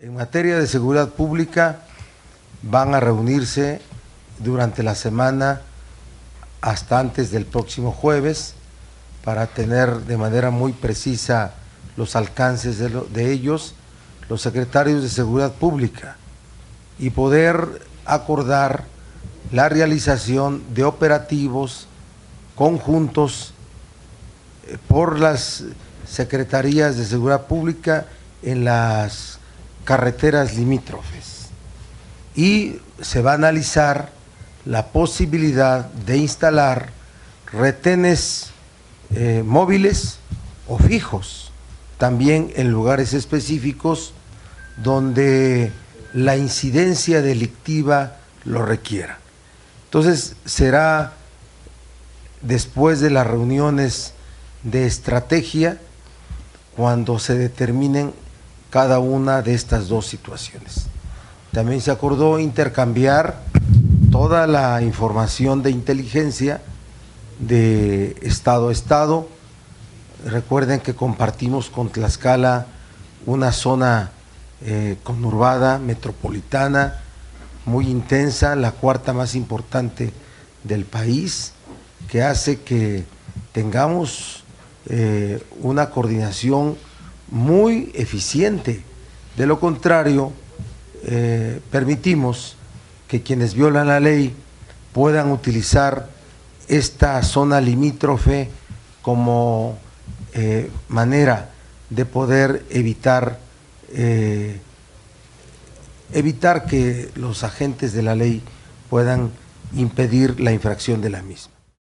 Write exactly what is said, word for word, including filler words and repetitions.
En materia de seguridad pública, van a reunirse durante la semana hasta antes del próximo jueves para tener de manera muy precisa los alcances de, lo, de ellos, los secretarios de seguridad pública, y poder acordar la realización de operativos conjuntos por las secretarías de seguridad pública en las carreteras limítrofes, y se va a analizar la posibilidad de instalar retenes eh, móviles o fijos también en lugares específicos donde la incidencia delictiva lo requiera. Entonces será después de las reuniones de estrategia cuando se determinen cada una de estas dos situaciones. También se acordó intercambiar toda la información de inteligencia de estado a estado. Recuerden que compartimos con Tlaxcala una zona eh, conurbada, metropolitana, muy intensa, la cuarta más importante del país, que hace que tengamos eh, una coordinación muy eficiente. De lo contrario, eh, permitimos que quienes violan la ley puedan utilizar esta zona limítrofe como eh, manera de poder evitar eh, evitar que los agentes de la ley puedan impedir la infracción de la misma.